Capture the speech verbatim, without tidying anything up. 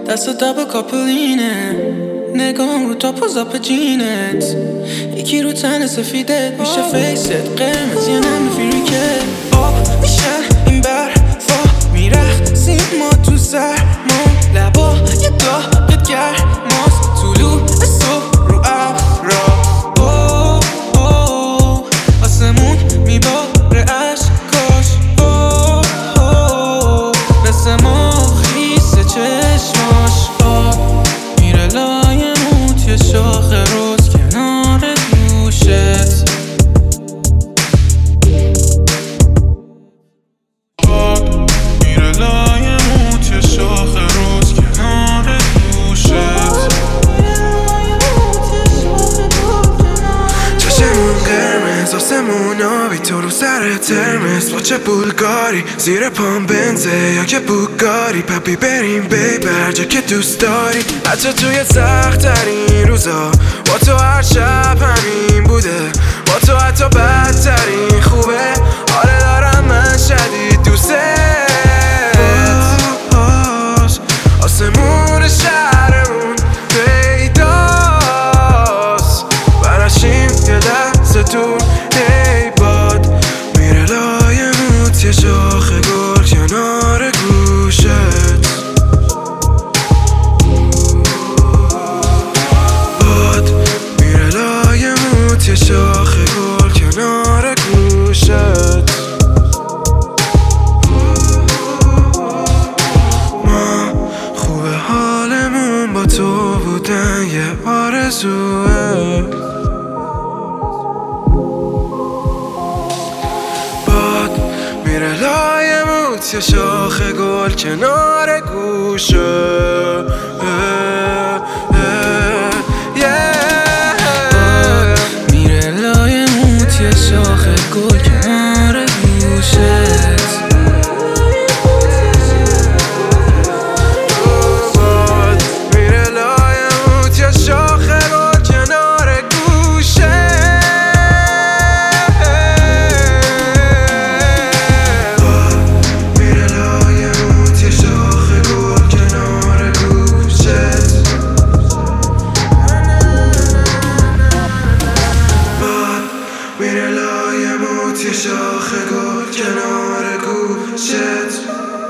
دست دب کاپلینه نگام رو تا پوزاپ جینت یکی رو تن سفیدت میشه فیست قرمز یه نمیفیری که آب میشن این برفا میرخصیم ما تو سرما لبا یه داغت گرماست طلوع صبح رو ابرا اوه اوه آسمون میباره عشقاش اوه اوه دست ما خیسه چشماش آب میره لای موت یه شاخ روز کنار گوشت آب میره لای موت یه شاخ روز کنار گوشت چشمون قرمز آسمون آبی تو رو سر ترمز با چه بولگاری زیر پام بنزه یا که بوگاری پپی بریم بی برجا که دوست داری حتی توی سخت ترین روزا با تو هر شب همین بوده با تو حتی بدترین خوبه آره دارم من شدید دوسته باز آسمون شهرمون پیداست برشیم یه لحظه تو هی باد میره لای موت یه شاخ گل کنار گوشت باد میره لای موت یه شاخ گل کنار گوشت ما خوبه حالمون با تو بودن یه آرزوه باد میره لای موت یه شاخ گل کنار گوشه میره لای موت یه شاخ گل کنار گوشت باد میره لای موت یه شاخ گل کنار گوشه باد میره لای موت یه شاخ گل کنار گوشت باد میره لای موت یه شاخ گل کنار گوشت